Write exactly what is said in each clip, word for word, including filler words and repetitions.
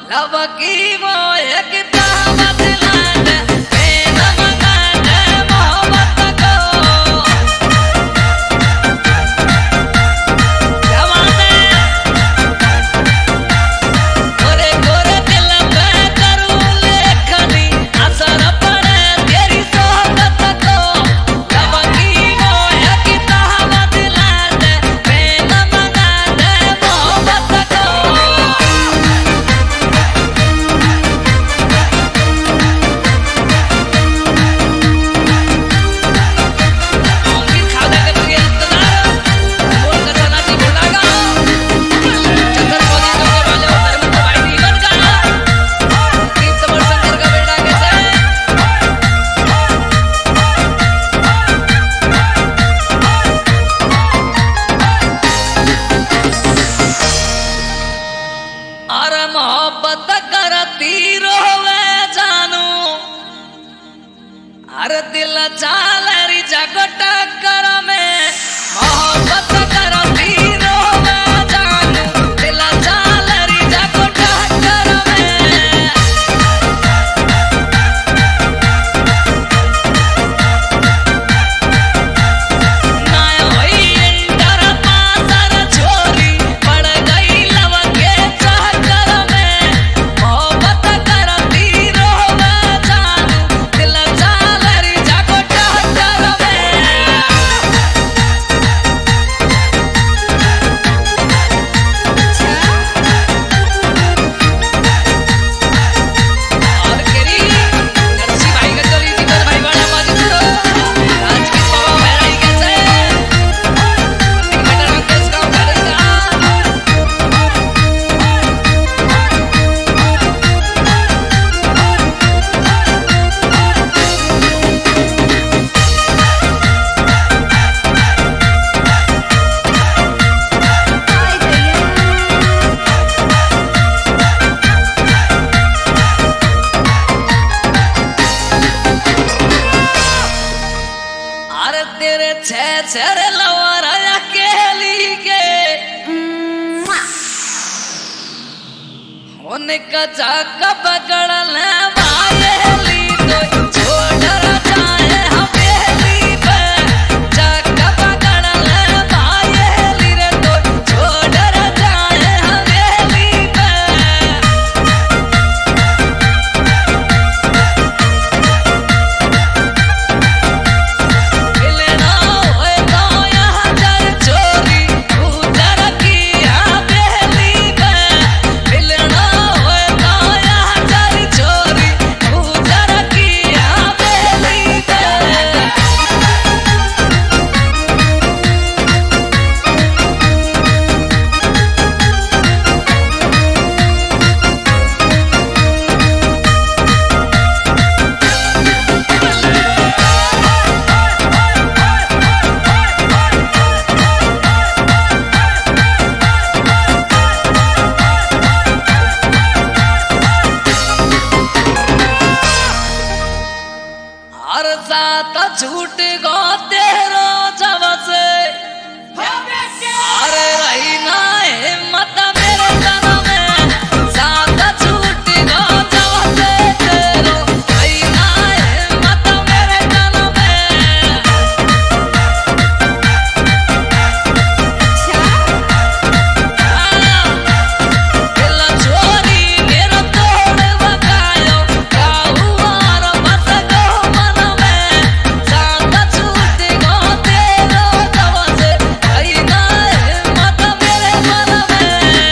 लवकी वो एक दावत लाने प्रेम मगाने मोहब्बत को जवाने गोरे गोरे दिल पे करूं लेखनी असर पड़े तेरी सोहबत को लवकी वो एक दावत लाने प्रेम मगाने मोहब्बत को मोहब्बत करती रोवे जानू अरे दिल चाल री जगट कर में मोहब्बत करती रोवे जानू दिल चाल री जगट कर में ना होई इंटर पासर छोरी पड़ गई लव के चक्कर में मोहब्बत करती रोवे जानू दिल चाल री जगट कर में और केरी नरसी भाई का चली थी तो भाई बड़ा मौज करो आज की बाबा मेराई कैसे एक बेटा राकेश का करेगा अरे तेरे छे छे लवर अकेली के उनका जाक पकड़ने वाली तो छोड़ जाए हवेली पे जाक पकड़ने वाली रे तो छोड़ जाए हवेली पे मिलना होए तो यहाँ जर चोरी उधर की हवेली पे मिलना होए तो यहाँ जर चोरी उधर की हवेली पे हर साथ झूठ गो तेरो जब से अरे रही ना हिम्मत मेरे तन में साथ झूठ गो जब से तेरो रही ना हिम्मत मेरे तन में दिल छोरी मेरा तोड़ बगायो क्या हुआ रो बस गो मन में साथ झूठ गो तेरो जब से रही ना हिम्मत मेरे मन में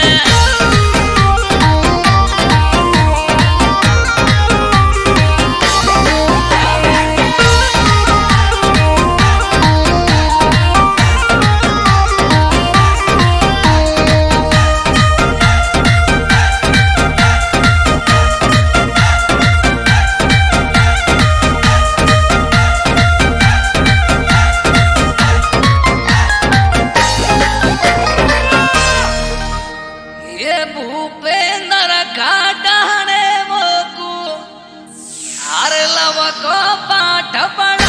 ये भूपेंद्र घाटने मोकू हर लव को पाठ पढ़